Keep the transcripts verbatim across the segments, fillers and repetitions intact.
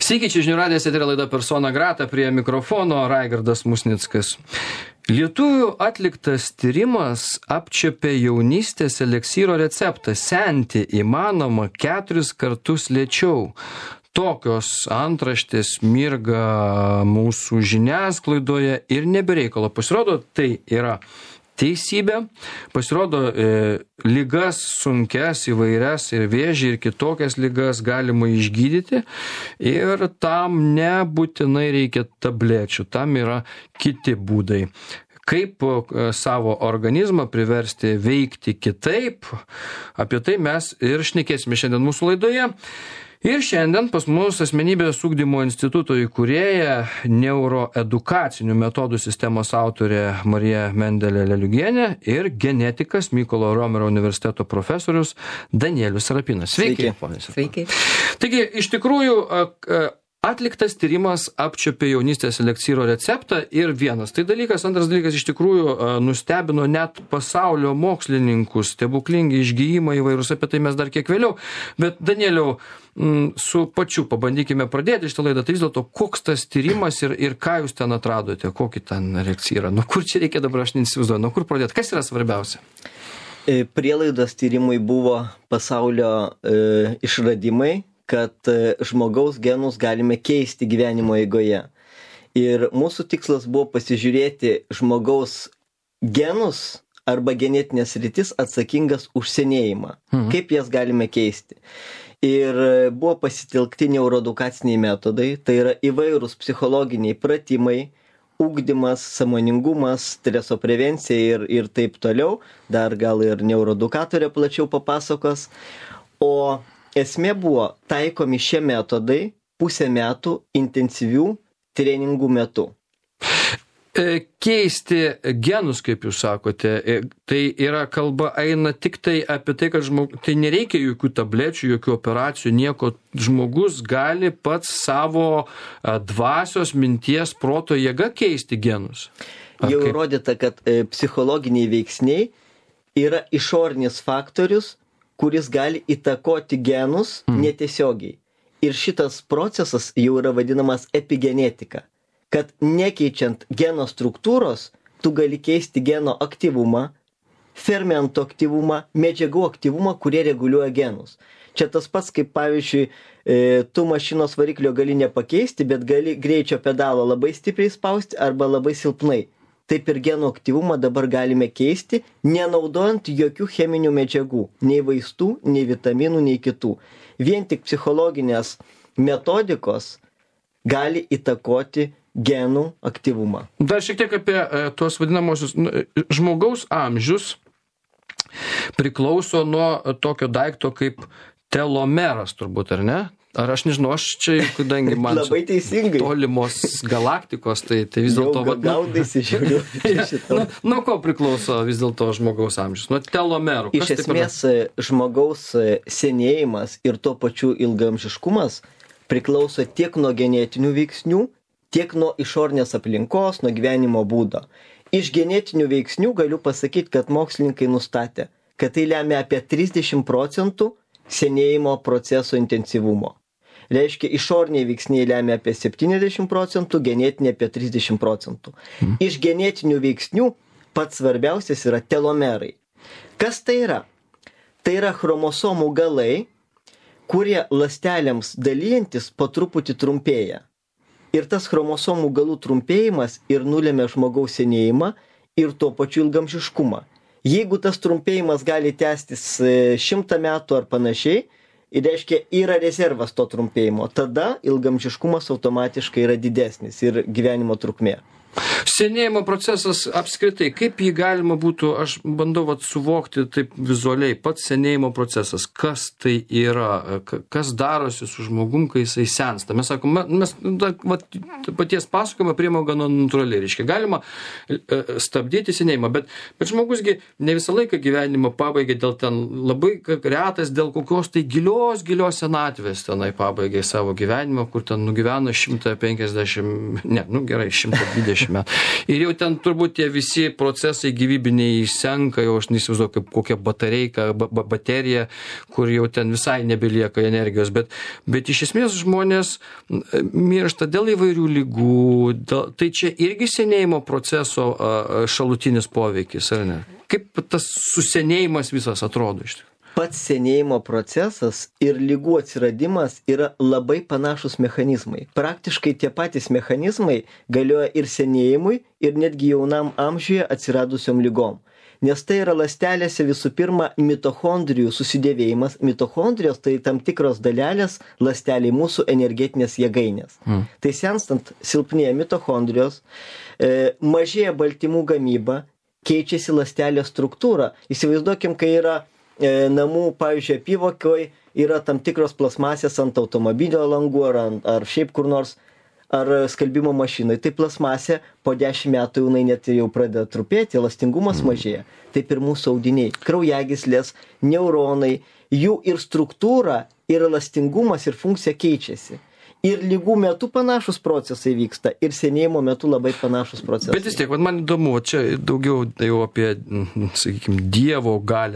Sveiki, čia žinių radijas, eterio laida Persona Grata, prie mikrofono Raigardas Musnickas. Lietuvių atliktas tyrimas apčiuopė jaunystės eleksyro receptą. Senti įmanoma keturis kartus lėčiau. Tokios antraštės mirga mūsų žiniasklaidoje ir nebereikalo. Pasirodo, tai yra teisybė. Pasirodo, e, ligas sunkias įvairias ir vėžį ir kitokias ligas galima išgydyti ir tam nebūtinai reikia tablečių, tam yra kiti būdai. Kaip savo organizmą priversti veikti kitaip, apie tai mes ir šnekėsime šiandien mūsų laidoje. Ir šiandien pas mus Asmenybės ugdymo instituto įkūrėja, neuroedukacinių metodų sistemos autorė Marija Mendelė Leliugienė ir genetikas Mykolo Romerio universiteto profesorius Danielius Sarapinas. Sveiki. Sveiki. Taigi, iš tikrųjų, atliktas tyrimas apčiuopė jaunystės eleksyro receptą ir vienas tai dalykas, antras dalykas iš tikrųjų nustebino net pasaulio mokslininkus, stebuklingi išgijimai įvairūs, apie tai mes dar kiek vėliau. Bet Danieliau, su pačiu pabandykime pradėti šitą laidą, tai vis dėlto koks tas tyrimas ir, ir ką jūs ten atradote, kokį ten elekcyrą, nuo kur čia reikia dabar, aš neįsivaizduoju, nuo kur pradėti, kas yra svarbiausia? Prielaidos tyrimui buvo pasaulio e, išradimai, kad žmogaus genus galime keisti gyvenimo eigoje. Ir mūsų tikslas buvo pasižiūrėti žmogaus genus arba genetinės sritis atsakingas už senėjimą. Mhm. Kaip jas galime keisti. Ir buvo pasitelkti neuroedukaciniai metodai, tai yra įvairūs psichologiniai pratimai, ugdymas, sąmoningumas, streso prevencija ir, ir taip toliau. Dar gal ir neuroedukatorė plačiau papasakos. O esmė buvo taikomi šie metodai pusę metų intensyvių treningų metu. Keisti genus, kaip jūs sakote, tai yra kalba eina tik tai apie tai, kad žmog... tai nereikia jokių tablečių, jokių operacijų, nieko. Žmogus gali pats savo dvasios, minties, proto jėga keisti genus. Ar Jau kaip? įrodyta, kad e, psichologiniai veiksniai yra išorinis faktorius, kuris gali įtakoti genus netiesiogiai. Ir šitas procesas jau yra vadinamas epigenetika, kad nekeičiant geno struktūros, tu gali keisti geno aktyvumą, fermentų aktyvumą, medžiagų aktyvumą, kurie reguliuoja genus. Čia tas pats, kaip pavyzdžiui, e, tu mašinos variklio gali nepakeisti, bet gali greičio pedalo labai stipriai spausti arba labai silpnai. Taip ir genų aktyvumą dabar galime keisti, nenaudojant jokių cheminių medžiagų, nei vaistų, nei vitaminų, nei kitų. Vien tik psichologinės metodikos gali įtakoti genų aktyvumą. Dar šiek tiek apie e, tuos vadinamosius nu, žmogaus amžius priklauso nuo tokio daikto kaip telomeras, turbūt, ar ne? Ar aš nežinau, aš čia, kadangi man Labai teisingai. tolimos galaktikos, tai, tai vis dėlto... Jau gaudaisi žiūriu. Nuo nu, ko priklauso vis dėlto žmogaus amžius? Nuo telomerų. Iš esmės, žmogaus senėjimas ir tuo pačiu ilgaamžiškumas priklauso tiek nuo genetinių veiksnių, tiek nuo išornės aplinkos, nuo gyvenimo būdo. Iš genetinių veiksnių galiu pasakyti, kad mokslininkai nustatė, kad tai lemia apie trisdešimt procentų senėjimo proceso intensyvumo. Reiškia, išorniai veiksniai lemia apie septyniasdešimt procentų, genetiniai apie trisdešimt procentų. Mhm. Iš genetinių veiksnių pats svarbiausias yra telomerai. Kas tai yra? Tai yra chromosomų galai, kurie ląstelėms dalyjantis po truputį trumpėja. Ir tas chromosomų galų trumpėjimas ir nulėmė žmogaus senėjimą ir tuo pačiu ilgamžiškumą. Jeigu tas trumpėjimas gali tęstis šimtą metų ar panašiai, ir reiškia, yra rezervas to trumpėjimo, tada ilgamžiškumas automatiškai yra didesnis ir gyvenimo trukmė. Senėjimo procesas apskritai, kaip jį galima būtų, aš bandau vat, suvokti taip vizualiai, pats senėjimo procesas, kas tai yra, kas darosi su žmogum, kai jisai sensta. Mes sakome, mes vat, paties pasakojimą priėmėm gana natūraliai, reiškia, galima stabdyti senėjimą, bet, bet žmogusgi ne visą laiką gyvenimą pabaigia dėl ten labai retas, dėl kokios tai gilios, gilios senatvės tenai pabaigia savo gyvenimą, kur ten nugyvena šimtą penkiasdešimt, ne, nu gerai, šimtą dvidešimt dvidešimt metų. Ir jau ten turbūt tie visi procesai gyvybiniai išsenka, jau aš neįsivaizduoju, kaip kokia batareika, ba baterija, kur jau ten visai nebelieka energijos. Bet, bet iš esmės žmonės miršta dėl įvairių lygų. Dėl, tai čia irgi senėjimo proceso šalutinis poveikis, ar ne? Kaip tas susenėjimas visas atrodo iš tikrųjų? Pats senėjimo procesas ir lygų atsiradimas yra labai panašus mechanizmai. Praktiškai tie patys mechanizmai galioja ir senėjimui, ir netgi jaunam amžiuje atsiradusiom lygom. Nes tai yra ląstelėse visų pirma mitochondrijų susidėvėjimas. Mitochondrijos tai tam tikros dalelės ląsteliai mūsų energetinės jėgainės. Mm. Tai senstant silpnėja mitochondrijos, e, mažėja baltymų gamyba, keičiasi ląstelės struktūra. Įsivaizduokim, kai yra e, namų, pavyzdžiui, apyvokoj, yra tam tikros plasmasės ant automobilio langų ar, ant, ar šiaip kur nors, ar skalbimo mašinai. Tai plasmasė po dešimt metų jinai net jau pradeda trupėti, elastingumas mažėja. Taip ir mūsų audiniai, kraujagyslės, neuronai, jų ir struktūra, ir elastingumas, ir funkcija keičiasi. Ir lygų metu panašus procesai vyksta, ir senėjimo metu labai panašus procesai. Bet vis tiek, man įdomu, čia daugiau jau apie, sakykime, Dievo galią.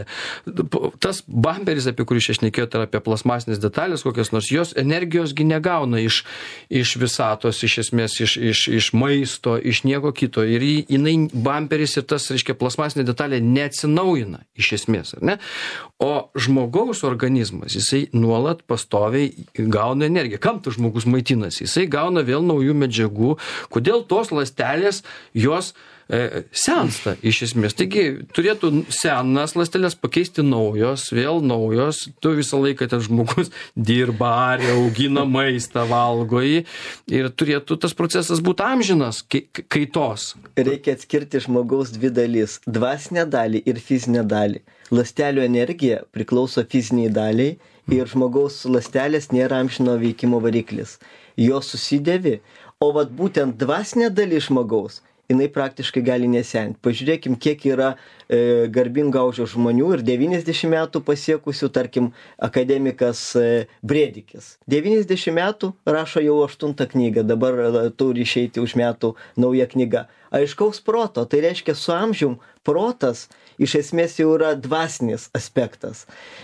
Tas bamperis, apie kurį čia šnekėjot, yra apie plasmasinės detalės, kokias nors, jos energijosgi negauna iš, iš visatos, iš esmės, iš, iš, iš maisto, iš nieko kito. Ir jinai, bamperis ir tas, reiškia, plasmasinė detalė neatsinaujina, iš esmės, ar ne? O žmogaus organizmas, jisai nuolat pastoviai gauna energiją. Kam tas žmogus maitinasi? Jisai gauna vėl naujų medžiagų. Kodėl tos ląstelės jos e, sensta iš esmės? Taigi turėtų senas ląstelės pakeisti naujos, vėl naujos. Tu visą laiką ten žmogus dirba, aria, augina maistą, valgo jį. Ir turėtų tas procesas būti amžinas kaitos. Reikia atskirti žmogaus dvi dalys. Dvasinę dalį ir fizinę dalį. Ląstelių energija priklauso fiziniai daliai. Ir žmogaus ląstelės nėra amžino veikimo variklis. Jos susidėvi, o vat būtent dvasinė dalis žmogaus, jinai praktiškai gali nesenti. Pažiūrėkim, kiek yra e, garbingo amžiaus žmonių ir devyniasdešimt metų pasiekusių, tarkim, akademikas e, Brėdikis. devyniasdešimt metų rašo jau aštuntą knygą, dabar e, turi išeiti už metų nauja knyga. Aiškaus proto, tai reiškia su amžium protas iš esmės jau yra dvasinis aspektas.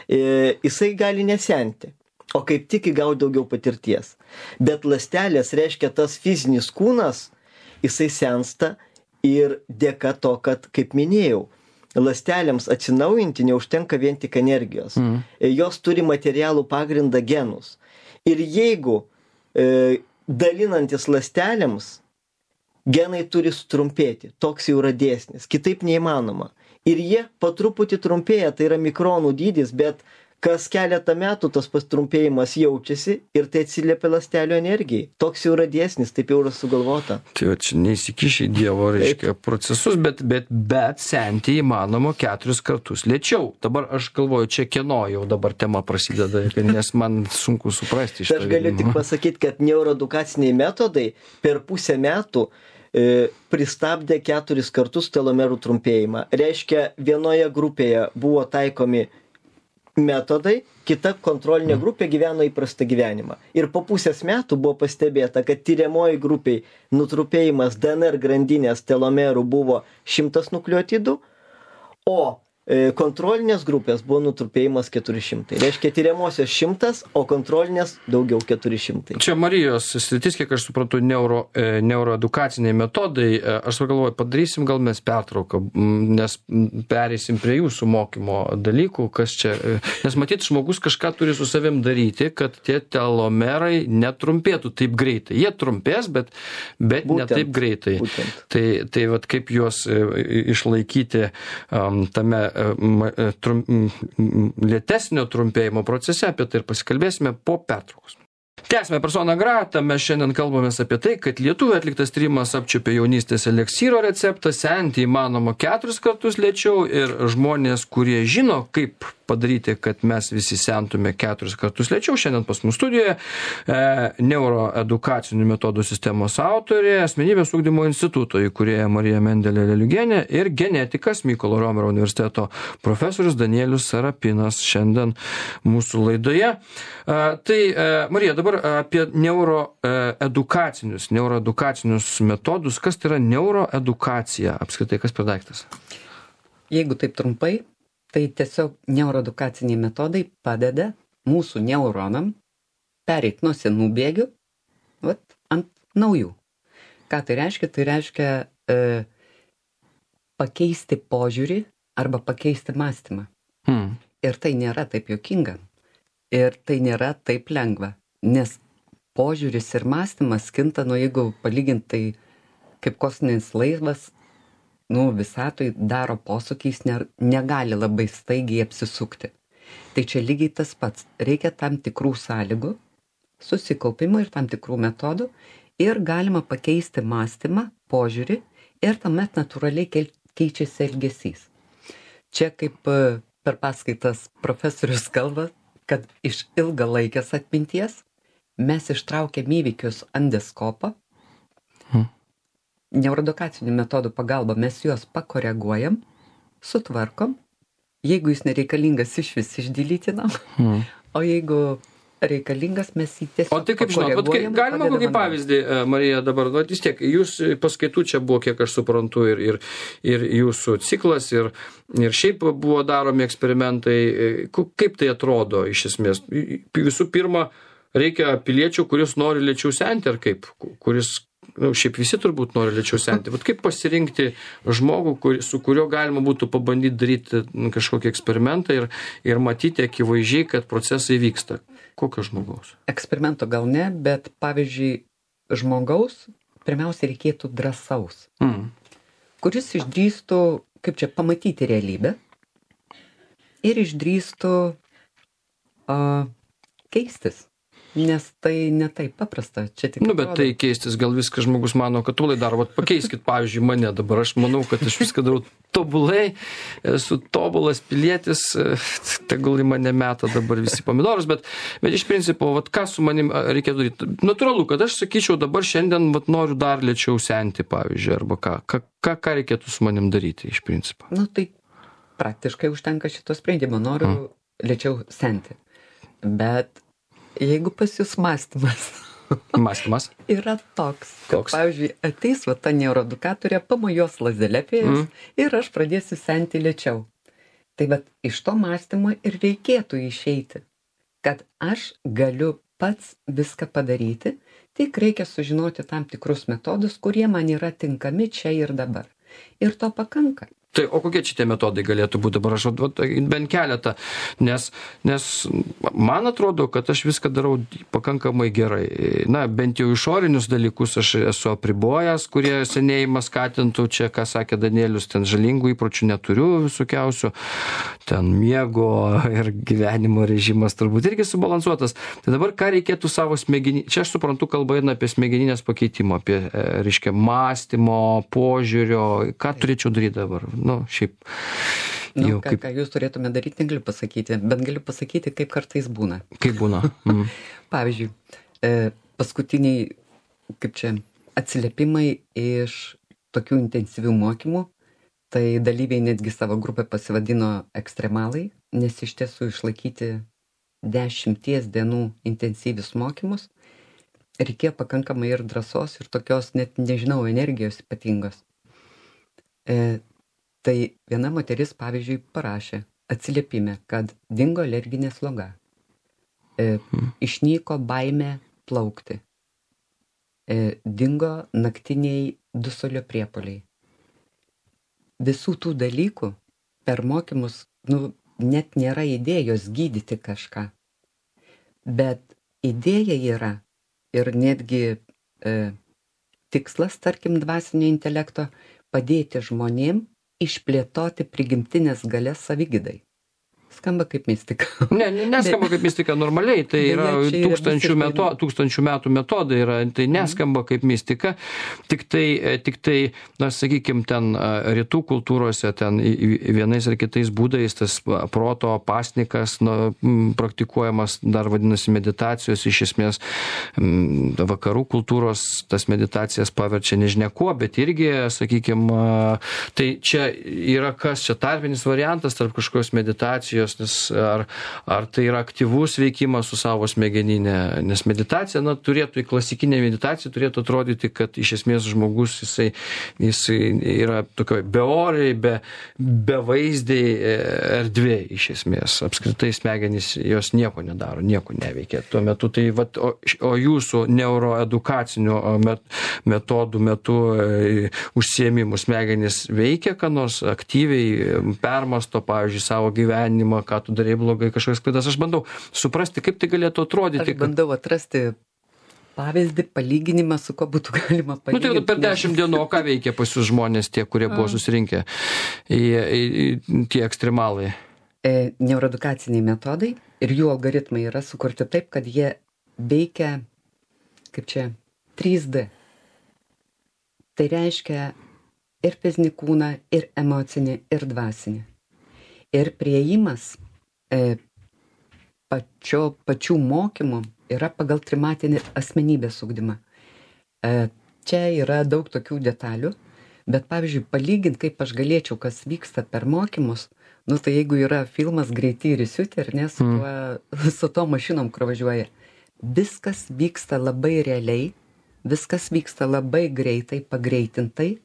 E, jisai gali nesenti, o kaip tik įgauti daugiau patirties. Bet ląstelės reiškia tas fizinis kūnas, jisai sensta ir dėka to, kad, kaip minėjau, ląstelėms atsinaujinti neužtenka vien tik energijos. Mm. Jos turi materialų pagrindą genus. Ir jeigu e, dalinantis ląstelėms, genai turi sutrumpėti. Toks jau yra dėsnis. Kitaip neįmanoma. Ir jie po truputį trumpėja, tai yra mikronų dydis, bet kas keletą metų tas pastrumpėjimas jaučiasi ir tai atsiliepia ląstelių energijai. Toks jau yra dėsnis, taip jau yra sugalvota. Tai va, čia neįsikišė Dievo, reiškia, procesus, bet, bet, bet senti įmanoma keturis kartus lėčiau. Dabar aš galvoju, čia kieno jau dabar tema prasideda, nes man sunku suprasti šitą. Aš galiu tik pasakyti, kad neuroedukaciniai metodai per pusę metų e, pristabdė keturis kartus telomerų trumpėjimą. Reiškia, vienoje grupėje buvo taikomi metodai, kita kontrolinė grupė gyveno įprastą gyvenimą. Ir po pusės metų buvo pastebėta, kad tyriamoji grupiai nutrupėjimas D N R grandinės telomerų buvo šimtas nukleotidų, o e, kontrolinės grupės buvo nutrupėjimas keturi šimtai. Reiškia, tyriamosios šimtas, o kontrolinės daugiau keturi šimtai. Čia Marijos sritis, kiek aš suprantu, neuro, e, neuroedukaciniai metodai. E, aš galvoju, padarysim gal mes pertrauką, nes pereisim prie jūsų mokymo dalykų, kas čia. E, nes matyt, žmogus kažką turi su savim daryti, kad tie telomerai netrumpėtų taip greitai. Jie trumpės, bet, bet būtent, ne taip greitai. Būtent. Tai, tai vat kaip juos e, išlaikyti um, tame Trum, lėtesnio trumpėjimo procese, apie tai ir pasikalbėsime po pertraukos. Tęsime persona grata, mes šiandien kalbamės apie tai, kad lietuvių atliktas tyrimas apčiuopė jaunystės eleksyro receptą, senti įmanoma keturis kartus lėčiau ir žmonės, kurie žino, kaip padaryti, kad mes visi sentume keturis kartus lėčiau. Šiandien pas mus studijoje e, neuroedukacinių metodų sistemos autorė, asmenybės ugdymo instituto įkūrėja Marija Mendelė Leliugienė ir genetikas Mykolo Romerio universiteto profesorius Danielius Sarapinas šiandien mūsų laidoje. E, tai, e, Marija, dabar apie neuroedukacinius, neuroedukacinius metodus. Kas tai yra neuroedukacija? Apskritai, kas per daiktas? Jeigu taip trumpai, tai tiesiog neuroedukaciniai metodai padeda mūsų neuronam pereiti nuo senų bėgių vat, ant naujų. Ką tai reiškia? Tai reiškia e, pakeisti požiūrį arba pakeisti mąstymą. Hmm. Ir tai nėra taip juokinga. Ir tai nėra taip lengva. Nes požiūris ir mąstymas kinta, nu jeigu palygintai kaip kosminis laivas, nu, visatoj daro posūkiais, ne, negali labai staigiai apsisukti. Tai čia lygiai tas pats. Reikia tam tikrų sąlygų, susikaupimo ir tam tikrų metodų ir galima pakeisti mąstymą, požiūrį ir tuomet natūraliai keičiasi elgesys. Čia kaip per paskaitas profesorius kalba, kad iš ilgalaikės atminties mes ištraukiam įvykius endoskopo, Hmm. neuroedukacinių metodų pagalba mes juos pakoreguojam, sutvarkom, jeigu jis nereikalingas iš vis išdilytinam, Hmm. o jeigu reikalingas mes jį tiesiog O tai kaip žinot, vat, kaip, galima kokį pavyzdį, Marija, dabar, nu, vis tiek, jūs paskaitų čia buvo, kiek aš suprantu, ir, ir, ir jūsų ciklas, ir, ir šiaip buvo daromi eksperimentai. Kaip tai atrodo iš esmės? Visų pirma, reikia piliečio, kuris nori lėčiau senti, ar kaip? Kuris, nu, šiaip visi turbūt nori lėčiau senti. Bet kaip pasirinkti žmogų, kur, su kuriuo galima būtų pabandyti daryti kažkokį eksperimentą ir, ir matyti akivaizdžiai, kad procesai vyksta? Kokio žmogaus? Eksperimento gal ne, bet pavyzdžiui, žmogaus pirmiausia reikėtų drąsaus, Mm. kuris išdrįstų, kaip čia, pamatyti realybę ir išdrįstų uh, keistis. Nes tai ne taip paprasta. Čia tik Nu, bet atrodo. tai keistis, gal viskas žmogus mano, kad tolai daro. Vat pakeiskit, pavyzdžiui, mane dabar. Aš manau, kad aš viską darau tobulai, esu tobulas pilietis, tegul į mane meta dabar visi pomidorus, bet, bet iš principo, vat ką su manim reikėtų daryti? Natūralu, kad aš sakyčiau, dabar šiandien vat noriu dar lėčiau senti, pavyzdžiui, arba ką, ką, ką, ką reikėtų su manim daryti iš principo. Nu, tai praktiškai užtenka šito sprendimo. Noriu mm. lėčiau senti. Bet jeigu pas jūs mąstymas Mąstymas? yra toks, kad, Koks? pavyzdžiui, ateis va ta neuroedukatorė, pamojuos lazdelė apie jas Mm. ir aš pradėsiu senti lėčiau. Tai va iš to mąstymo ir reikėtų išeiti, kad aš galiu pats viską padaryti, tik reikia sužinoti tam tikrus metodus, kurie man yra tinkami čia ir dabar. Ir to pakanka. Tai, o kokie čia tie metodai galėtų būti dabar, aš vat, bent keletą, nes, nes man atrodo, kad aš viską darau pakankamai gerai. Na, bent jau išorinius dalykus aš esu apribojęs, kurie senėjimą skatintų, čia, ką sakė Danielius, ten žalingų įpročių neturiu visokiausių, ten miego ir gyvenimo režimas turbūt irgi subalansuotas. Tai dabar ką reikėtų savo smegenį, čia aš suprantu, kalba eina apie smegeninės pakeitimo, apie, reiškia, mąstymo, požiūrio, ką turėčiau daryti dabar. Nu, šiaip. Nu, Jau, ką, kaip, ką jūs turėtume daryti, negaliu pasakyti, bet galiu pasakyti, kaip kartais būna. kaip būna. Mm. Pavyzdžiui, e, paskutiniai, kaip čia, atsiliepimai iš tokių intensyvių mokymų, tai dalyviai netgi savo grupę pasivadino ekstremalai, nes iš tiesų išlaikyti dešimties dienų intensyvius mokymus reikėjo pakankamai ir drąsos, ir tokios, net nežinau, energijos ypatingos. E, tai viena moteris, pavyzdžiui, parašė atsiliepime, kad dingo alerginė sloga. E, išnyko baimė plaukti. E, dingo naktiniai dusulio priepuoliai. Visų tų dalykų per mokymus, nu, net nėra idėjos gydyti kažką. Bet idėja yra ir netgi e, tikslas, tarkim, dvasinio intelekto, padėti žmonėm išplėtoti prigimtinės galias savigydai. Skamba kaip mistika. Ne, ne neskamba kaip mistika normaliai, tai yra tūkstančių, meto, tūkstančių metų metodai, yra, tai neskamba kaip mistika, tik tai, tik tai na, sakykime, ten rytų kultūrose, ten vienais ar kitais būdais tas proto pasnikas nu, praktikuojamas, dar vadinasi meditacijos, iš esmės vakarų kultūros tas meditacijas paverčia nežinia kuo, bet irgi, sakykime, tai čia yra kas, čia tarpinis variantas tarp kažkokios meditacijos, nes ar, ar tai yra aktyvus veikimas su savo smegeninė, nes meditacija, na, turėtų į klasikinę meditaciją, turėtų atrodyti, kad iš esmės žmogus, jisai, jisai yra tokioj beoriai, be, be vaizdai erdvėj, iš esmės, apskritai smegenys jos nieko nedaro, nieko neveikia. Tuo metu tai, vat, o, o jūsų neuroedukacinių met, metodų metu e, užsiėmimų smegenys veikia, ką nors aktyviai permasto, pavyzdžiui, savo gyvenimą, ką tu darei blogai, kažkokias klaidas. Aš bandau suprasti, kaip tai galėtų atrodyti. Aš bandau atrasti pavyzdį, palyginimą, su ko būtų galima palyginti. Nu, tai per dešimt dienų, o ką veikia pas jūs žmonės, tie, kurie buvo susirinkę, į, į, į, tie ekstremalai? E, neuroedukaciniai metodai ir jų algoritmai yra sukurti taip, kad jie veikia, kaip čia, trys D. Tai reiškia ir fizinį kūną, ir emocinį, ir dvasinį. Ir priėjimas e, pačio, pačių mokymų yra pagal trimatinį asmenybės ugdymą. E, čia yra daug tokių detalių, bet pavyzdžiui, palygint, kaip aš galėčiau, kas vyksta per mokymus, nu tai jeigu yra filmas Greiti ir įsiutę, ar ne, su, tuo, su to mašinom, kur važiuoja, viskas vyksta labai realiai, viskas vyksta labai greitai, pagreitintai.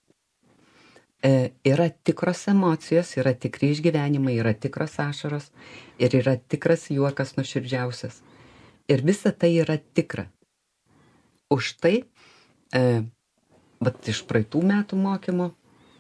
E, yra tikros emocijos, yra tikri išgyvenimai, yra tikros ašaros ir yra tikras juokas nuoširdžiausias. Ir visa tai yra tikra. Už tai, e, vat iš praeitų metų mokymo,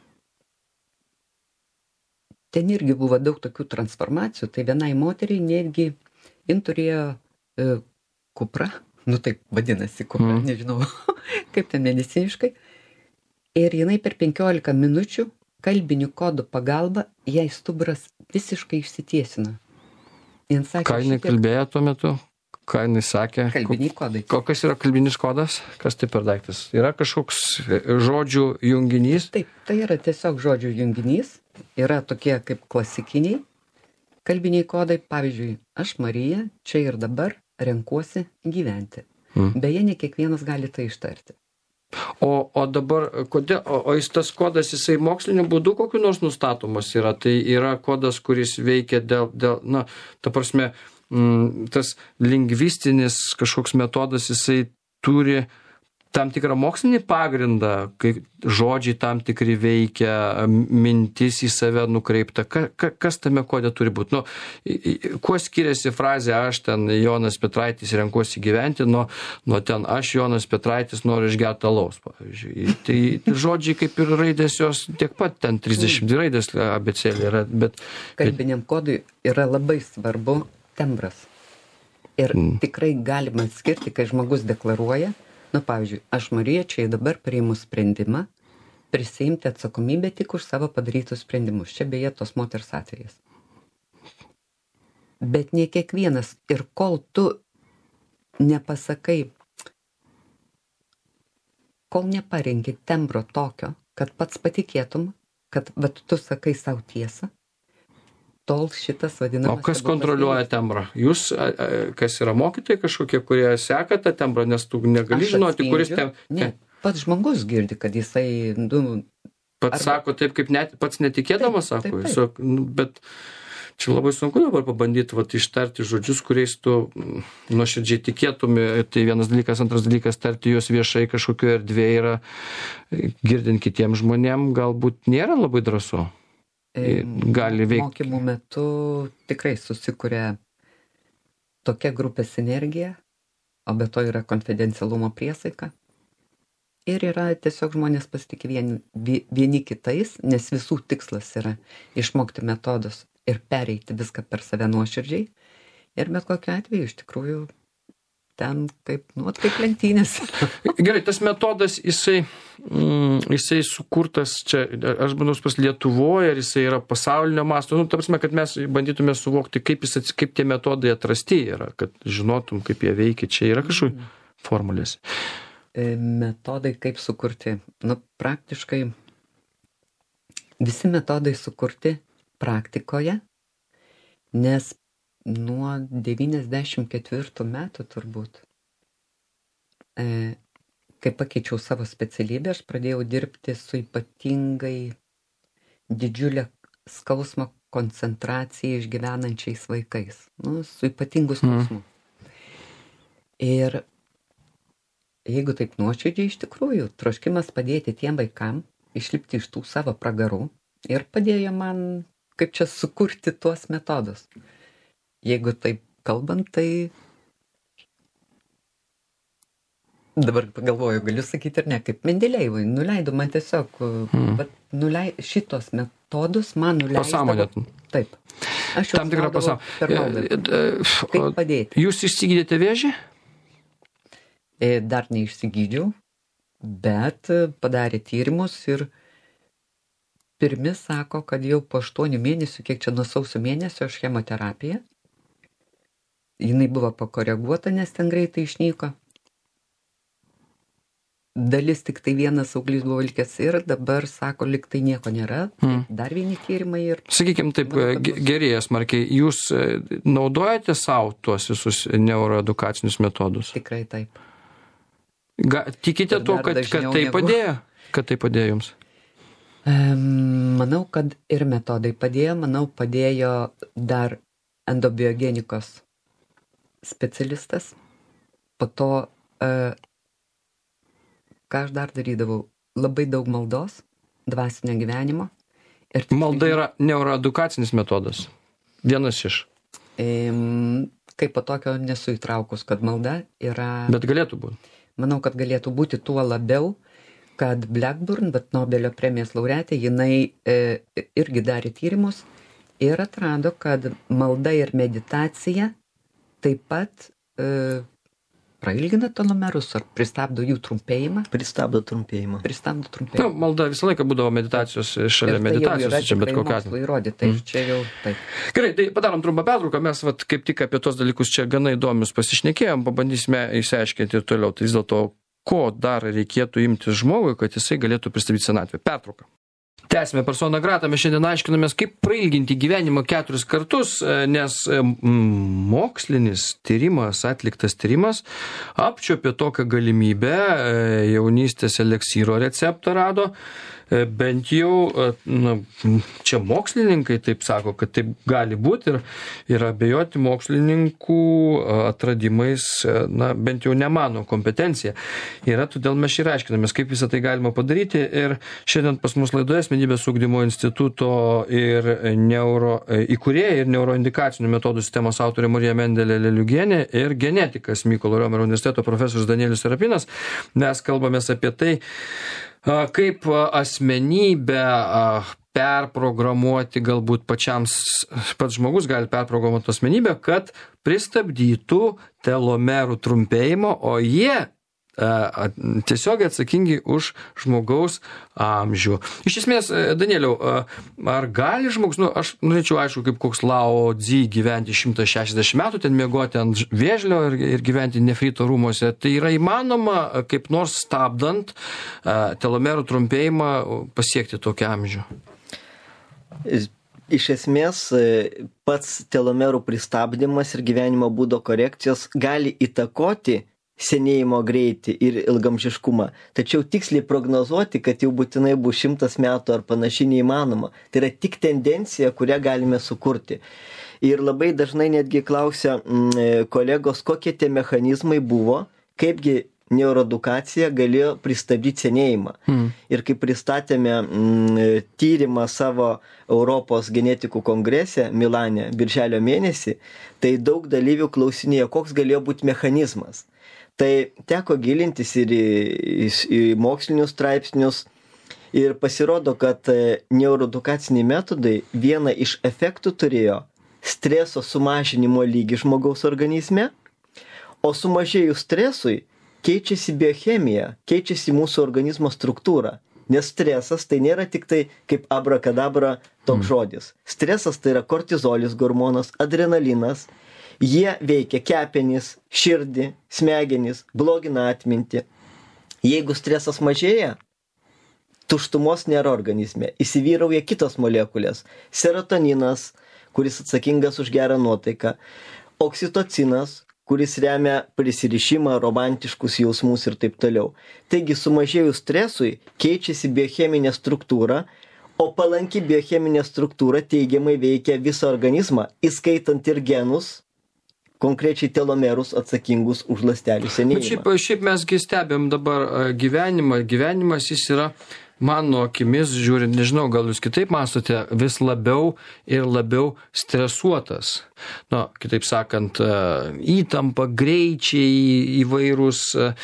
ten irgi buvo daug tokių transformacijų. Tai vienai moteriai netgi jin turėjo e, kuprą, nu taip vadinasi kupra, mm. nežinau, kaip ten mediciniškai. Ir jinai per penkiolika minučių kalbinių kodų pagalba jai stuburas visiškai išsitiesino. Jin sakė, ką jinai šitiek... kalbėjo tuo metu? Ką jinai sakė? Kalbiniai kodai. Kokias yra kalbinis kodas? Kas tai per daiktas? Yra kažkoks žodžių junginys? Taip, tai yra tiesiog žodžių junginys. Yra tokie kaip klasikiniai kalbiniai kodai. Pavyzdžiui, aš Marija, čia ir dabar renkuosi gyventi. Hmm. Beje, ne kiekvienas gali tai ištarti. O, o dabar, kodėl, o, o jis tas kodas, jisai moksliniu būdu kokiu nors nustatomas yra? Tai yra kodas, kuris veikia dėl, dėl na, ta prasme, m, tas lingvistinis kažkoks metodas, jisai turi tam tikrą mokslinį pagrindą, kai žodžiai tam tikri veikia, mintis į save nukreipta. Ka, ka, kas tame kode turi būti? Nu, kuo skiriasi frazė aš ten Jonas Petraitis renkuosi gyventi, nuo, nuo ten aš Jonas Petraitis noriu išgerti alaus, pavyzdžiui. Tai žodžiai kaip ir raidės jos tiek pat, ten trisdešimt dvi raidės abėcėlė yra, bet... Kalbiniam kodui yra labai svarbu tembras. Ir mm. tikrai galima atskirti, kai žmogus deklaruoja, nu, pavyzdžiui, aš Marija čia dabar priimu sprendimą prisiimti atsakomybę tik už savo padarytus sprendimus. Čia beje tos moters atvejas. Bet ne kiekvienas. Ir kol tu nepasakai, kol neparengi tembro tokio, kad pats patikėtum, kad vat, tu sakai savo tiesą, tol šitas vadinamas... O kas kontroliuoja tembrą? Jūs, kas yra mokytojai kažkokie, kurie seka tą tembrą, nes tu negali Aš žinoti, kuris tem... Ne, pats žmogus girdi, kad jisai... Nu, pats arba... sako taip, kaip net, pats netikėdamas, taip, sako. taip, taip. Jis, nu, bet čia labai sunku dabar pabandyti vat, ištarti žodžius, kuriais tu nuoširdžiai tikėtumi. Tai vienas dalykas, antras dalykas, tarti juos viešai kažkokio erdvėje yra, girdint kitiems žmonėm, galbūt nėra labai drąsu. Gali veikti. Mokymų metu tikrai susikuria tokia grupės sinergija, o be to yra konfidencialumo priesaika. Ir yra tiesiog žmonės pasitikė vieni, vieni kitais, nes visų tikslas yra išmokti metodus ir pereiti viską per save nuoširdžiai. Ir bet kokiu atveju iš tikrųjų ten kaip, nu, kaip lenktynės. Gerai, tas metodas, jisai, mm, jisai sukurtas čia, aš bandau supras Lietuvoje, ar jisai yra pasaulinio masto, nu, ta prasme, kad mes bandytume suvokti, kaip, jis, kaip tie metodai atrasti yra, kad žinotum, kaip jie veikia, čia yra kažkokių formulės. Metodai kaip sukurti. Nu, praktiškai visi metodai sukurti praktikoje, nes nuo devyniasdešimt ketvirtų metų turbūt, e, kai pakeičiau savo specialybę, aš pradėjau dirbti su ypatingai didžiulė skausmo koncentracija išgyvenančiais vaikais. Nu, su ypatingu skausmu. Mm. Ir jeigu taip nuoširdžiai iš tikrųjų, troškimas padėti tiem vaikam išlipti iš tų savo pragarų ir padėjo man, kaip čia sukurti tuos metodus. Jeigu taip kalbant, tai dabar pagalvoju, galiu sakyti ir ne, kaip Mendeleivui, nuleido man tiesiog, hmm. bet nulei, šitos metodus man nuleido. Pasąmonė. Taip. Aš jau tam tikrą pasąmonę. Per maldą. Kaip padėti? Jūs išsigydėte vėžį? Dar neišsigydžiau, bet padarė tyrimus ir pirmi sako, kad jau po aštuonių mėnesių, kiek čia nuo sausio mėnesio, aš chemoterapija. Jinai buvo pakoreguota, nes ten greitai išnyko. Dalis tik tai vienas auglys buvo likęs ir dabar sako, lyg tai nieko nėra. Hmm. Dar vieni tyrimai ir... Sakykime taip, bus... gerėja smarkiai. Jūs naudojate savo tuos visus neuroedukacinius metodus? Tikrai taip. Ga, tikite tuo, kad, kad tai negu... padėjo? Kad tai padėjo jums? Manau, kad ir metodai padėjo. Manau, padėjo dar endobiogenikos specialistas. Po to, uh, ką aš dar darydavau, labai daug maldos, dvasinio gyvenimo. Ir malda yra neuroedukacinis metodas. Vienas iš. Um, kaip po tokio nesu įtraukus, kad malda yra... Bet galėtų būti. Manau, kad galėtų būti tuo labiau, kad Blackburn, bet Nobelio premijos laureatė, jinai e, irgi darė tyrimus ir atrado, kad malda ir meditacija taip pat e, prailgina telomerus ar pristabdo jų trumpėjimą. Pristabdo trumpėjimą. Pristabdo trumpėjimą. Na, malda visą laiką būdavo meditacijos šalia meditacijos, čia bet kokia atveju. Įrodyta, mm. čia jau taip. Gerai, tai padarom trumpą pertrauką, mes vat, kaip tik apie tos dalykus čia gana įdomius pasišnekėjom, pabandysime išsiaiškinti ir toliau. Tai vis dėlto, ko dar reikėtų imtis žmogui, kad jisai galėtų pristabdyti senatvę. Pertrauką. Tęsime persona grata, mes šiandien aiškinamės, kaip prailginti gyvenimą keturis kartus, nes mokslinis tyrimas, atliktas tyrimas, apčiuopė tokią galimybę, jaunystės eleksyro receptą rado, bent jau, na, čia mokslininkai taip sako, kad taip gali būti ir, ir abejoti mokslininkų atradimais, na, bent jau ne mano kompetencija. Yra, todėl mes šį aiškinamės, kaip visą tai galima padaryti ir šiandien pas mus laidoje Asmenybės ugdymo instituto ir neuro, įkūrėja ir neuroindikacinių metodų sistemos autorė Marija Mendelė Leliugienė ir genetikas Mykolo Riomerio universiteto profesorius Danielius Serapinas. Mes kalbamės apie tai, kaip asmenybę perprogramuoti, galbūt pačiam pats žmogus gali perprogramuoti asmenybę, kad pristabdytų telomerų trumpėjimo, o jie tiesiog atsakingi už žmogaus amžių. Iš esmės, Danieliau, ar gali žmogus, nu, aš norėčiau, aišku, kaip koks Lao Tzu gyventi šimtą šešiasdešimt metų, ten miegoti ant vėžlio ir, ir gyventi nefrito rūmuose, tai yra įmanoma kaip nors stabdant telomerų trumpėjimą pasiekti tokią amžių? Iš esmės, pats telomerų pristabdymas ir gyvenimo būdo korekcijos gali įtakoti senėjimo greitį ir ilgamžiškumą. Tačiau tiksliai prognozuoti, kad jau būtinai bus šimtas metų ar panašiai neįmanoma. Tai yra tik tendencija, kurią galime sukurti. Ir labai dažnai netgi klausia mm, kolegos, kokie tie mechanizmai buvo, kaipgi neuroedukacija galėjo pristabdyti senėjimą. Mm. Ir kai pristatėme mm, tyrimą savo Europos genetikų kongrese Milane birželio mėnesį, tai daug dalyvių klausinėjo, koks galėjo būti mechanizmas. Tai teko gilintis ir į, į, į mokslinius straipsnius ir pasirodo, kad neuroedukaciniai metodai vieną iš efektų turėjo streso sumažinimo lygį žmogaus organizme, O sumažėjus stresui keičiasi biochemija, keičiasi mūsų organizmo struktūra. Nes stresas tai nėra tik tai kaip abrakadabra toks mm. žodis. Stresas tai yra kortizolis hormonas, adrenalinas. Jie veikia kepenis, širdį, smegenis, blogina atmintį. Jeigu stresas mažėja, tuštumos nėra organizme. Įsivyrauja kitos molekulės. Serotoninas, kuris atsakingas už gerą nuotaiką. Oksitocinas, kuris remia prisirišimą, romantiškus jausmus ir taip toliau. Taigi sumažėjus stresui keičiasi biocheminė struktūra, o palanki biocheminė struktūra teigiamai veikia visą organizmą, įskaitant ir genus, konkrečiai telomerus atsakingus už ląstelių senėjimą. Bet šiaip, šiaip mesgi stebėm dabar gyvenimą. Gyvenimas jis yra, mano akimis žiūrint, nežinau, gal jūs kitaip mąstote, vis labiau ir labiau stresuotas. Na, kitaip sakant, įtampa, greičiai, įvairūs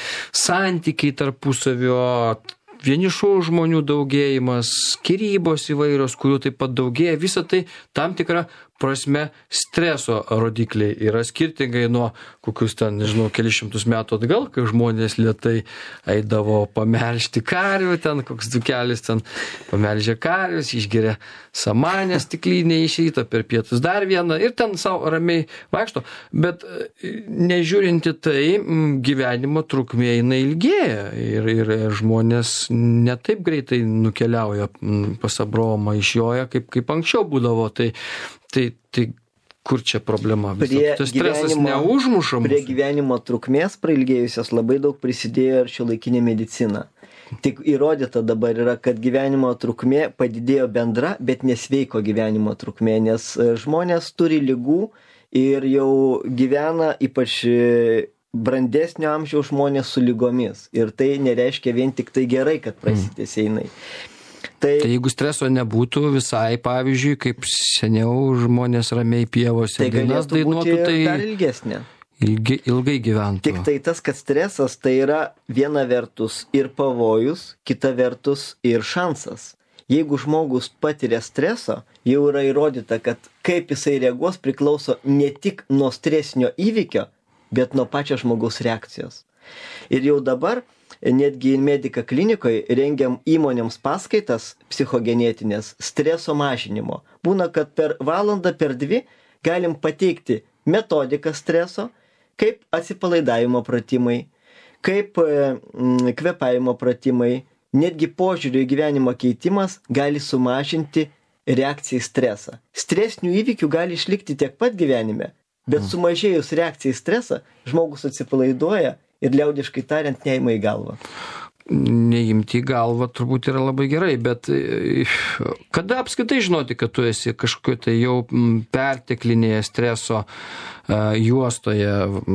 santykiai tarpusavio, vienišų žmonių daugėjimas, skyrybos įvairios, kurių taip pat daugėja, visa tai tam tikra prasme streso rodikliai yra skirtingai nuo kokius ten, nežinau, kelius šimtus metų atgal, kai žmonės lėtai eidavo pamelžti karvių, ten koks dukelis ten pamelžė karvius, išgeria samanę stiklinę iš ryto, per pietus dar vieną ir ten savo ramiai vaikšto. Bet nežiūrinti tai, gyvenimo trukmė jinai ilgėja ir, ir žmonės netaip greitai nukeliauja pas Abraomą išjoja, kaip, kaip anksčiau būdavo. Tai Tai, tai kur čia problema? Prie tas stresas neužmuša mūsų. Prie gyvenimo trukmės prailgėjusios labai daug prisidėjo ir šiuolaikinė medicina. Tik įrodyta dabar yra, kad gyvenimo trukmė padidėjo bendra, bet nesveiko gyvenimo trukmė, nes žmonės turi ligų ir jau gyvena ypač brandesnio amžiaus žmonės su lygomis. Ir tai nereiškia vien tik tai gerai, kad prasitęsia jinai. Tai, tai jeigu streso nebūtų visai, pavyzdžiui, kaip seniau žmonės ramiai pievose tai dainas dainuotų, tai dar ilgesnė. Ilgi, ilgai gyventų. Tik tai tas, kad stresas tai yra viena vertus ir pavojus, kita vertus ir šansas. Jeigu žmogus patiria streso, jau yra įrodyta, kad kaip jisai reaguos priklauso ne tik nuo stresinio įvykio, bet nuo pačio žmogaus reakcijos. Ir jau dabar netgi Medika klinikoje rengiam įmonėms paskaitas psichogenetinės streso mažinimo. Būna, kad per valandą, per dvi galim pateikti metodiką streso, kaip atsipalaidavimo pratimai, kaip mm, kvėpavimo pratimai, netgi požiūrio į gyvenimo keitimas gali sumažinti reakciją į stresą. Stresinių įvykių gali išlikti tiek pat gyvenime, bet sumažėjus reakcijai į stresą, žmogus atsipalaiduoja ir liaudiškai tariant, neima į galvą. Neimti į galvą turbūt yra labai gerai, bet kada apskritai žinoti, kad tu esi kažkokio tai jau perteklinėje streso juostoje,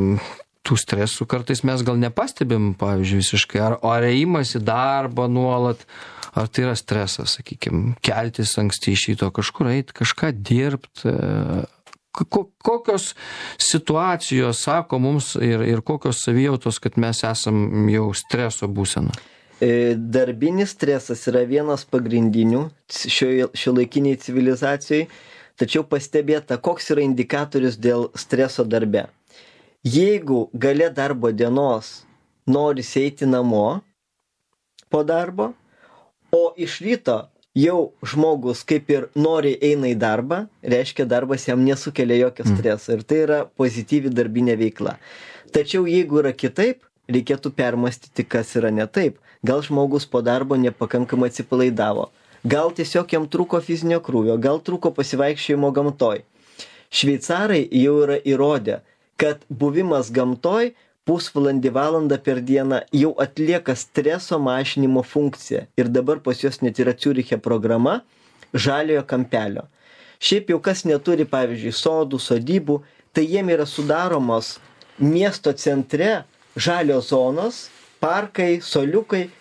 tų stresų kartais mes gal nepastebim, pavyzdžiui, visiškai, ar, ar ėjimas į darbą nuolat, ar tai yra stresas, sakykime, keltis anksti iš ryto, kažkur eit, kažką dirbt. Kokios situacijos sako mums ir, ir kokios savijautos, kad mes esam jau streso būsena? Darbinis stresas yra vienas pagrindinių šiuolaikiniai civilizacijai, tačiau pastebėta, koks yra indikatorius dėl streso darbe. Jeigu gale darbo dienos norisi eiti namo po darbo, o iš ryto jau žmogus kaip ir nori eina į darbą, reiškia darbas jam nesukelia jokio streso ir tai yra pozityvi darbinė veikla. Tačiau jeigu yra kitaip, reikėtų permastyti, kas yra ne taip. Gal žmogus po darbo nepakankamai atsipalaidavo, gal tiesiog jam trūko fizinio krūvio, gal trūko pasivaikščiojimo gamtoj. Šveicarai jau yra įrodę, kad buvimas gamtoj pusvalandį valandą per dieną jau atlieka streso mažinimo funkciją. Ir dabar pas juos net yra Ciuriche programa žaliojo kampelio. Šiaip jau kas neturi, pavyzdžiui, sodų, sodybų, tai jiem yra sudaromos miesto centre žalios zonos, parkai, soliukai,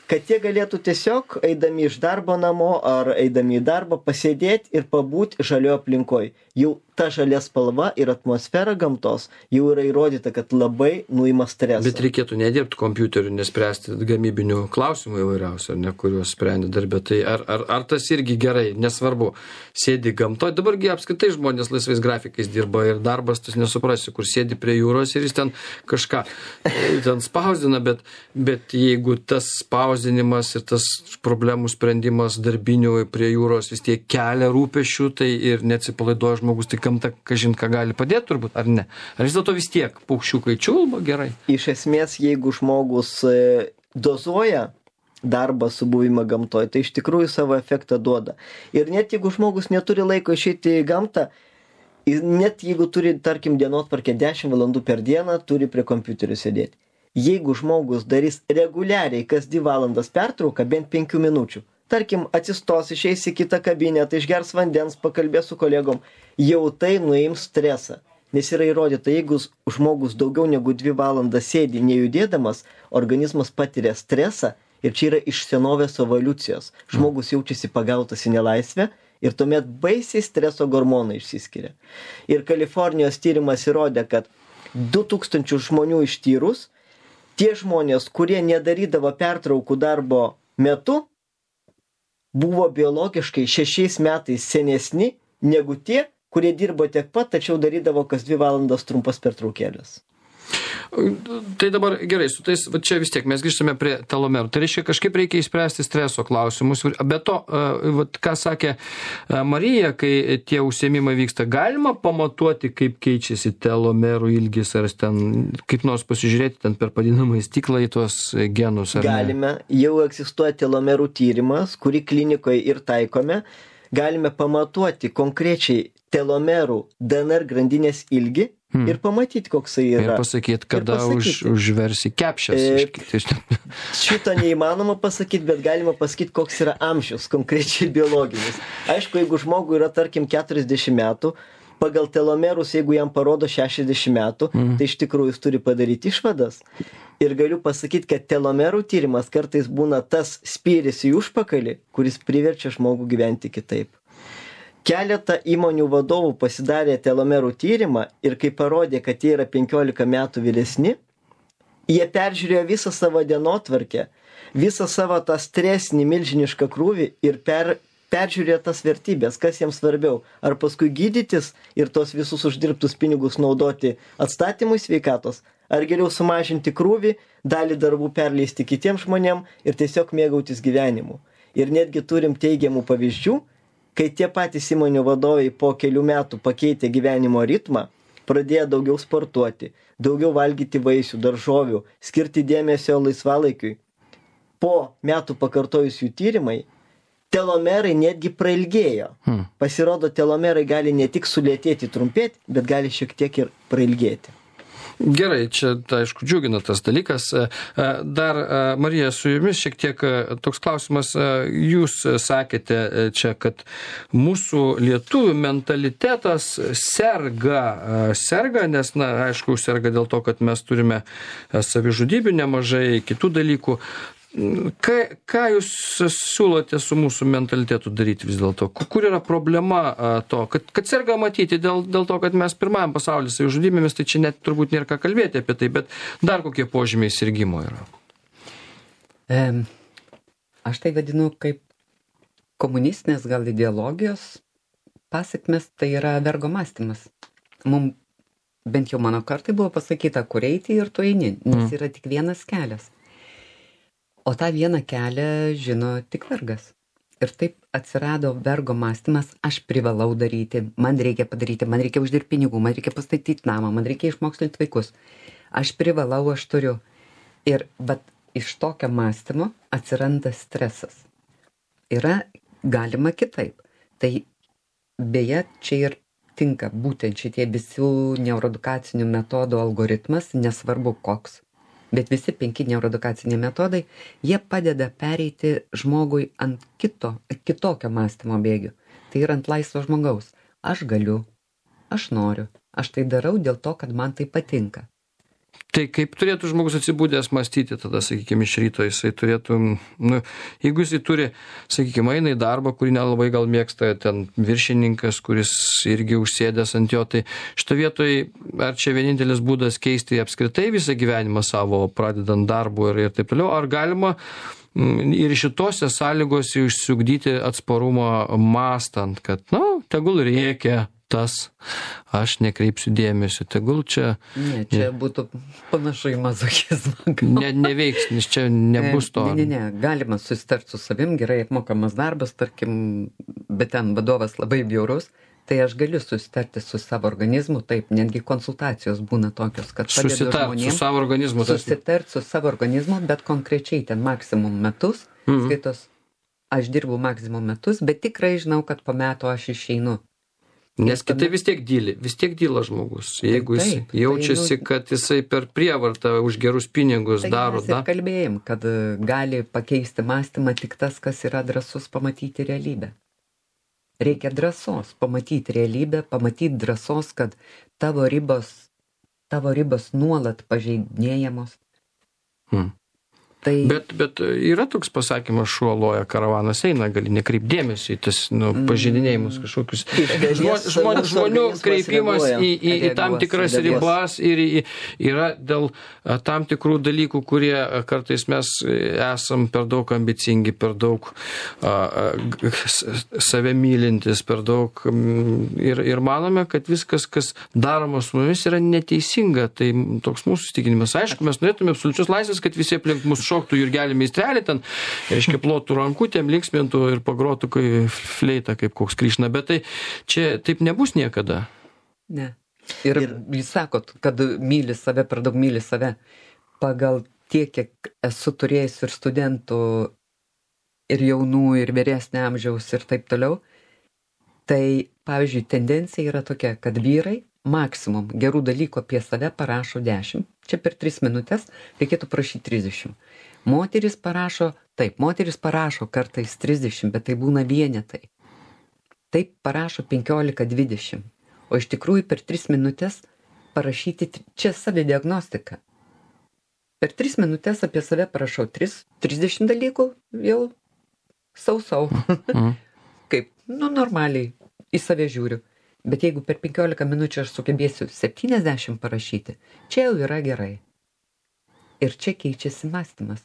kad jie galėtų tiesiog, eidami iš darbo namo ar eidami į darbą, pasėdėti ir pabūti žalioje aplinkoje. Jau ta žalia spalva ir atmosfera gamtos jau yra įrodyta, kad labai nuima stresą. Bet reikėtų nedirbti kompiuteriu, nespręsti gamybinių klausimų įvairiausių, ne, kuriuos sprendė darbė. Tai ar, ar, ar tas irgi gerai, nesvarbu, sėdi gamtoje. Dabargi apskritai žmonės laisvais grafikais dirba ir darbas, tu nesuprasi, kur sėdi prie jūros ir jis ten kažką ten spausdina, bet, bet jeigu tas spausdinimas ir tas problemų sprendimas darbinių prie jūros vis tiek kelia rūpesčių, tai ir neatsipalaiduoja žmogus, tai gamta, kažin ką gali padėti turbūt, ar ne? Ar vis dėlto vis tiek paukščiukai čiulba gerai? Iš esmės, jeigu žmogus dozuoja darbą su buvimą gamtoje, tai iš tikrųjų savo efektą duoda. Ir net jeigu žmogus neturi laiko išeiti į gamtą, net jeigu turi, tarkim, dienotvarkę dešimt valandų per dieną, turi prie kompiuterio sėdėti. Jeigu žmogus darys reguliariai kas dvi valandas pertrauką, bent penkių minučių, tarkim, atsistos, išeis į kitą kabinetą, išgers vandens, pakalbės su kolegom, jau tai nuims stresą. Nes yra įrodyta, jeigu žmogus daugiau negu dvi valandas sėdi nejudėdamas, organizmas patiria stresą ir čia yra iš senovės evoliucijos. Žmogus jaučiasi pagautas į nelaisvę ir tuomet baisiai streso hormonai išsiskiria. Ir Kalifornijos tyrimas įrodė, kad du tūkstančius žmonių ištyrus, tie žmonės, kurie nedarydavo pertraukų darbo metu, buvo biologiškai šešiais metais senesni negu tie, kurie dirbo tiek pat, tačiau darydavo kas dvi valandas trumpas pertraukėlės. Tai dabar gerai, su tais, va čia vis tiek mes grįžtame prie telomerų. Tai reiškia, kažkaip reikia įspręsti streso klausimus. Be to, va, ką sakė Marija, kai tie užsiėmimai vyksta, galima pamatuoti, kaip keičiasi telomerų ilgis, ar ten kaip nors pasižiūrėti ten per padinamą stiklą į tuos genus, ar Galime, ne? Jau egzistuoja telomerų tyrimas, kurį klinikoje ir taikome. Galime pamatuoti konkrečiai telomerų D N R grandinės ilgį hmm. ir pamatyti, koks tai yra. Ir pasakyti, kada už, užversi kepšės. E, šito neįmanoma pasakyti, bet galima pasakyti, koks yra amžius, konkrečiai biologinis. Aišku, jeigu žmogui yra, tarkim, keturiasdešimt metų, pagal telomerus, jeigu jam parodo šešiasdešimt metų, hmm. tai iš tikrųjų jis turi padaryti išvadas. Ir galiu pasakyti, kad telomerų tyrimas kartais būna tas spyris į užpakalį, kuris priverčia žmogų gyventi kitaip. Keletą įmonių vadovų pasidarė telomerų tyrimą ir kai parodė, kad jie yra penkiolika metų vyresni, jie peržiūrėjo visą savo dienotvarkę, visą savo tą stresinį milžinišką krūvį ir per, peržiūrėjo tas vertybės, kas jiems svarbiau. Ar paskui gydytis ir tos visus uždirbtus pinigus naudoti atstatymui sveikatos, ar geriau sumažinti krūvį, dalį darbų perleisti kitiems žmonėm ir tiesiog mėgautis gyvenimu. Ir netgi turim teigiamų pavyzdžių, kai tie patys įmonių vadovai po kelių metų pakeitė gyvenimo ritmą, pradėjo daugiau sportuoti, daugiau valgyti vaisių, daržovių, skirti dėmesio laisvalaikiui. Po metų pakartojus jų tyrimai, telomerai netgi prailgėjo. Hmm. Pasirodo, telomerai gali ne tik sulėtėti, trumpėti, bet gali šiek tiek ir prailgėti. Gerai, čia, tai, aišku, džiugina tas dalykas. Dar, Marija, su jumis šiek tiek toks klausimas. Jūs sakėte čia, kad mūsų lietuvių mentalitetas serga, serga, nes, na, aišku, serga dėl to, kad mes turime savižudybių nemažai, kitų dalykų. Ką, ką jūs siūlote su mūsų mentalitetu daryti vis dėlto? Kur yra problema to? Kad, kad serga matyti dėl, dėl to, kad mes pirmajam pasaulyje savižudybėmis, tai čia net turbūt nėra ką kalbėti apie tai, bet dar kokie požymiai sirgimo yra? E, aš tai vadinu kaip komunistinės gal ideologijos pasekmes, tai yra vergo mąstymas. Mums, bent jau mano kartai buvo pasakyta, kur eiti ir tu eini, nes mm. yra tik vienas kelias. O tą vieną kelią žino tik vergas. Ir taip atsirado vergo mąstymas, aš privalau daryti, man reikia padaryti, man reikia uždirbti pinigų, man reikia pastatyti namą, man reikia išmokslinti vaikus. Aš privalau, aš turiu. Ir bet iš tokio mąstymo atsiranda stresas. Yra galima kitaip. Tai beje, čia ir tinka būtent šitie visų neuroedukacinių metodų algoritmas, nesvarbu koks. Bet visi penki neuroedukaciniai metodai, jie padeda pereiti žmogui ant kito, kitokio mąstymo bėgių. Tai yra ant laisvo žmogaus. Aš galiu, aš noriu, aš tai darau dėl to, kad man tai patinka. Tai kaip turėtų žmogus atsibūdęs mąstyti tada, sakykime, iš ryto, jisai turėtų, nu, jeigu jisai turi, sakykime, eina į darbą, kurį nelabai gal mėgsta, ten viršininkas, kuris irgi užsėdęs ant jo, tai šito vietoj, ar čia vienintelis būdas keisti apskritai visą gyvenimą savo, pradedant darbu ir, ir taip toliau, ar galima ir šitose sąlygose išsiugdyti atsparumą mąstant, kad, na, tegul rėkia tas, aš nekreipsiu dėmesio, tegul čia... Ne, čia būtų panašu į mazochizmą. Ne, neveiks, nes čia nebus to. Ne, ne, ne, galima susitarti su savim, gerai apmokamas darbas, tarkim, bet ten vadovas labai bjaurus, tai aš galiu susitarti su savo organizmu, taip, netgi konsultacijos būna tokios, kad padedu Susitart su savo organizmu. Susitarti su savo organizmu, bet konkrečiai ten maksimum metus, mhm. skaitos, aš dirbu maksimum metus, bet tikrai žinau, kad po metų aš išeinu. Nes kitai vis tiek dyli, vis tiek dyla žmogus. Jeigu jis Taip, tai jaučiasi, nu- kad jisai per prievartą už gerus pinigus Tai daro, mes ir da? kalbėjom, kad e, gali pakeisti mąstymą tik tas, kas yra drąsus pamatyti realybę. Reikia drąsos pamatyti realybę, pamatyti drąsos, kad tavo ribos, tavo ribos nuolat pažeidinėjamos. Hmm. Tai Bet, bet yra toks pasakymas, šuo loja, karavanas eina, gali nekreipdėmėsi į tas nu, pažeidinėjimus kažkokius. dalies Žmo, žmo, mūsų žmonių organizmas kreipimas reaguoja. į, į, į tam Reaguos, tikras reaguos. ribas ir į, yra dėl a, tam tikrų dalykų, kurie a, kartais mes e, esam per daug ambicingi, per daug a, a, g- s- save mylintis, per daug mm, ir, ir manome, kad viskas, kas daroma su mumis, yra neteisinga. Tai m, toks mūsų įsitikinimas. Aišku, mes norėtume absoliučios laisvės, kad visi aplink mus šoktų Jurgelį meistrelį, ten, reiškia, plotų rankutėm, linksmintų ir pagrotų kai fleitą kaip koks Krišna, bet tai čia taip nebus niekada. ne. Ir, ir jūs sakot, kad myli save, per daug myli save. Pagal tiek, kiek esu turėjęs ir studentų, ir jaunų, ir vyresnio amžiaus, ir taip toliau, tai, pavyzdžiui, tendencija yra tokia, kad vyrai maksimum gerų dalykų apie save parašo dešimt. Čia per tris minutės reikėtų prašyti trisdešimt. Moteris parašo, taip, moteris parašo kartais trisdešimt, bet tai būna vienetai. Taip parašo penkiolika dvidešimt. O iš tikrųjų per tris minutės parašyti, tri- čia savidiagnostika. Per tris minutės apie save parašau tris, trisdešimt dalykų, jau sausau. Mhm. Kaip, nu, normaliai į save žiūriu. Bet jeigu per penkiolika minučių aš sugebėsiu septyniasdešimt parašyti, čia jau yra gerai. Ir čia keičiasi mąstymas.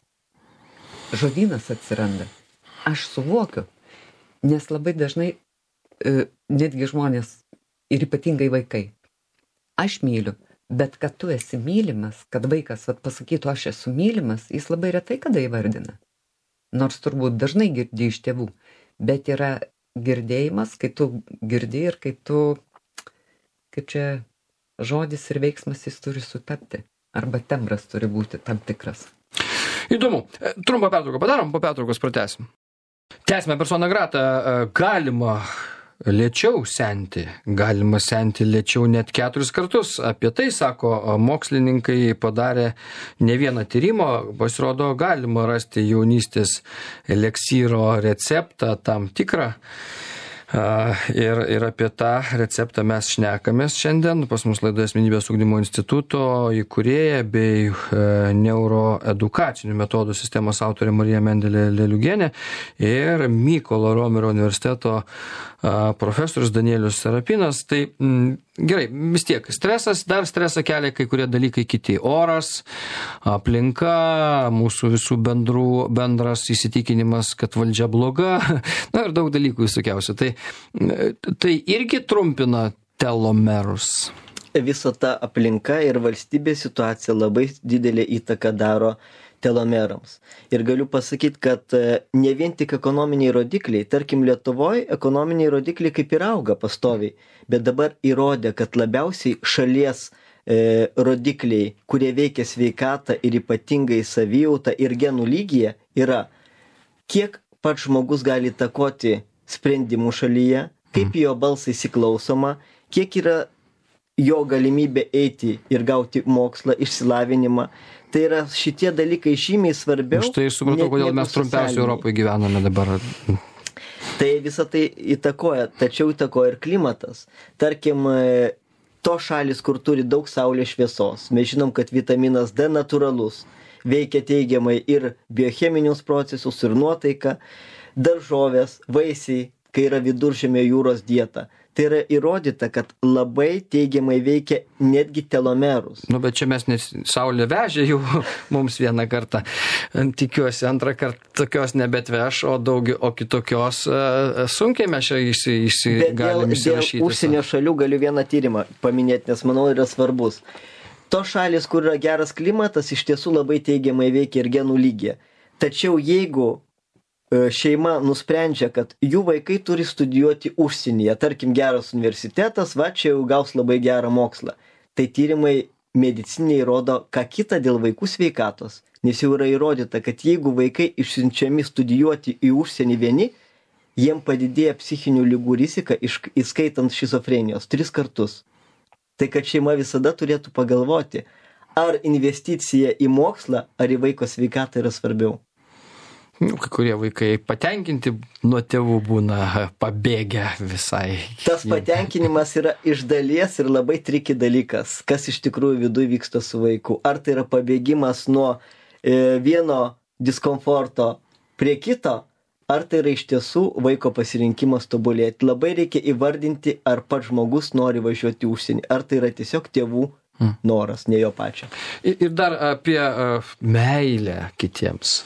Žodynas atsiranda. Aš suvokiu, nes labai dažnai e, netgi žmonės ir ypatingai vaikai. Aš myliu, bet kad tu esi mylimas, kad vaikas vat, pasakytų, aš esu mylimas, jis labai retai kada įvardina. Nors turbūt dažnai girdi iš tėvų, bet yra girdėjimas, kai tu girdi ir kai tu, kaip čia žodis ir veiksmas jis turi sutapti. Arba tembras turi būti tam tikras. Įdomu. E, Trumpą pertrauką padarom, po pertraukos pratęsim. Tęsime persona grata. E, Galima lėčiau senti, galima senti lėčiau net keturis kartus. Apie tai, sako mokslininkai, padarė ne vieną tyrimą, pasirodo, galima rasti jaunystės eleksyro receptą tam tikrą. A, Ir, ir apie tą receptą mes šnekamės šiandien. Pas mus laidoje Asmenybės ugdymo instituto įkūrėja bei e, neuroedukacinių metodų sistemos autorė Marija Mendelė Leliugienė ir Mykolo Romerio universiteto a, profesorius Danielius Serapinas. Tai m, gerai, vis tiek stresas, dar stresą kelia kai kurie dalykai kiti. Oras, aplinka, mūsų visų bendrų, bendras įsitikinimas, kad valdžia bloga, na ir daug dalykų visokiausių. Tai, tai irgi trumpina telomerus. Visa ta aplinka ir valstybės situacija labai didelį įtaką daro telomerams. Ir galiu pasakyti, kad e, ne vien tik ekonominiai rodikliai, tarkim Lietuvoje ekonominiai rodikliai kaip ir auga pastoviai, bet dabar įrodė, kad labiausiai šalies e, rodikliai, kurie veikia sveikatą ir ypatingai savijautą ir genų lygyje, yra kiek pats žmogus gali įtakoti sprendimų šalyje, kaip jo balsą įsiklausoma, kiek yra jo galimybė eiti ir gauti mokslą, išsilavinimą. Tai yra šitie dalykai žymiai svarbiau. Štai supratau, net kodėl negu mes trumpiausiai socialiniai. Europoje gyvename dabar. Tai visą tai įtakoja, tačiau įtakoja ir klimatas. Tarkim, e, To šalis, kur turi daug saulės šviesos. Mes žinom, kad vitaminas D natūralus, veikia teigiamai ir biocheminius procesus, ir nuotaiką, daržovės, vaisiai, kai yra viduržemio jūros dieta. Tai yra įrodyta, kad labai teigiamai veikia netgi telomerus. Nu, bet čia mes nes saulė vežė jau mums vieną kartą. Tikiuosi, antrą kartą tokios nebetveš, o daug, o kitokios uh, sunkiai mes čia įsi, įsi, galim įsirašyti. Dėl užsienio šalių galiu vieną tyrimą paminėti, nes manau yra svarbus. To šalis, kur yra geras klimatas, iš tiesų labai teigiamai veikia ir genų lygyje. Tačiau jeigu šeima nusprendžia, kad jų vaikai turi studijuoti užsienyje, tarkim geras universitetas, va čia jau gaus labai gerą mokslą. Tai tyrimai mediciniai rodo ką kita dėl vaikų sveikatos, nes jau yra įrodyta, kad jeigu vaikai išsiunčiami studijuoti į užsienį vieni, jiem padidėja psichinių ligų rizika, įskaitant šizofrenijos, tris kartus. Tai kad šeima visada turėtų pagalvoti, ar investicija į mokslą, ar į vaiko sveikatą yra svarbiau. Nu, kai kurie vaikai patenkinti nuo tėvų būna pabėgę visai. Tas patenkinimas yra iš dalies ir labai triki dalykas, kas iš tikrųjų viduje vyksta su vaiku. Ar tai yra pabėgimas nuo e, vieno diskomforto prie kito, ar tai yra iš tiesų vaiko pasirinkimas tobulėti. Labai reikia įvardinti, ar pats žmogus nori važiuoti užsienį, ar tai yra tiesiog tėvų noras, ne jo pačio. Ir dar apie uh, meilę kitiems.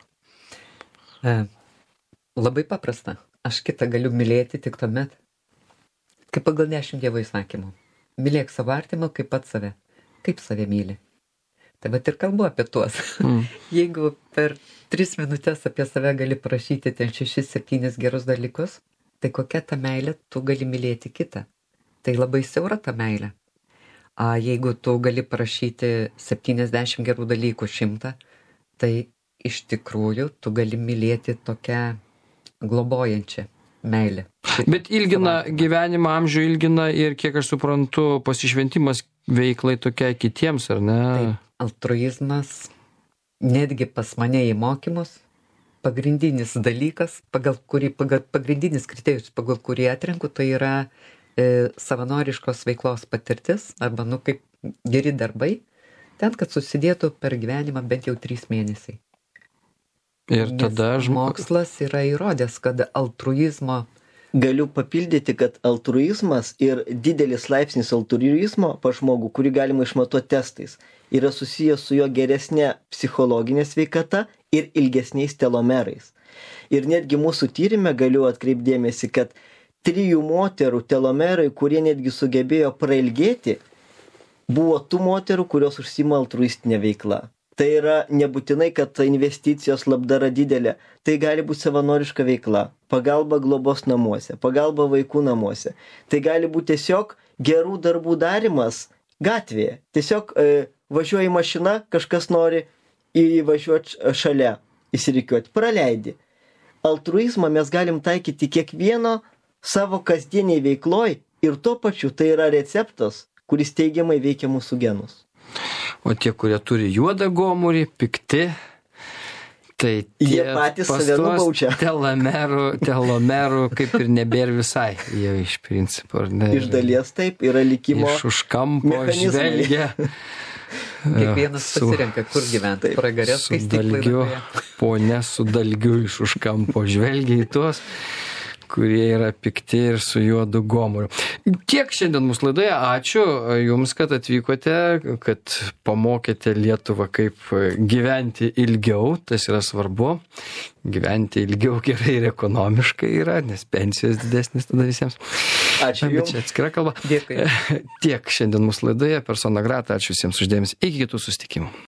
Labai paprasta. Aš kitą galiu mylėti tik tuomet, kaip pagal dešimt Dievo įsakymų. Mylėk savo artimą kaip pat save. Kaip save myli. Tai bet ir kalbu apie tuos. Mm. Jeigu per tris minutės apie save gali prašyti ten šešis, septynis gerus dalykus, tai kokia ta meilė tu gali mylėti kitą. Tai labai siaura ta meilė. A, jeigu tu gali prašyti septyniasdešimt gerų dalykų šimtą, tai iš tikrųjų, tu gali mylėti tokią globojančią meilę. Bet ilgina gyvenimą, amžių ilgina ir, kiek aš suprantu, pasišventimas veiklai tokiai kitiems, ar ne? Taip, altruizmas, netgi pas mane į mokymus, pagrindinis dalykas, pagal kurį, pagal, pagrindinis kriterijus, pagal kurį atrenku, tai yra e, savanoriškos veiklos patirtis, arba, nu, kaip geri darbai, ten, kad susidėtų per gyvenimą bent jau trys mėnesiai. Ir tada žmogus... Mokslas yra įrodęs, kad altruizmo... Galiu papildyti, kad altruizmas ir didelis laipsnis altruizmo pa žmogų, kurį galima išmatuoti testais, yra susijęs su jo geresnė psichologinė sveikata ir ilgesniais telomerais. Ir netgi mūsų tyrime galiu atkreipdėmėsi, kad trijų moterų telomerai, kurie netgi sugebėjo prailgėti, buvo tų moterų, kurios užsima altruistinė veikla. Tai yra nebūtinai, kad investicijos labdara didelė. Tai gali būti savanoriška veikla, pagalba globos namuose, pagalba vaikų namuose. Tai gali būti tiesiog gerų darbų darimas gatvėje. Tiesiog e, važiuoji mašina, kažkas nori įvažiuoti šalia, įsirikiuoti, praleidi. Altruizmą mes galim taikyti kiekvieno savo kasdieniai veikloj ir tuo pačiu tai yra receptas, kuris teigiamai veikia mūsų genus. O tie, kurie turi juodą gomurį, pikti, tai tie patys save nubaučia. Telomerų, telomerų kaip ir nebėra visai, jie iš principo. Ne, iš dalies taip, yra likimo iš už kampo žvelgia. Kiekvienas pasirenka, kur gyventi. Pragarės, kai dalgiu, ponia su dalgiu iš už kampo žvelgia į tuos, kurie yra pikti ir su juodu gomuriu. Tiek šiandien mūsų laidoje. Ačiū Jums, kad atvykote, kad pamokėte Lietuvą, kaip gyventi ilgiau. Tas yra svarbu. Gyventi ilgiau gerai ir ekonomiškai yra, nes pensijos didesnis tada visiems. Ačiū Jums. Čia atskira kalba. Dėkui. Tiek šiandien mūsų laidoje. Persona grata. Ačiū visiems uždėmesi. Iki kitų susitikimų.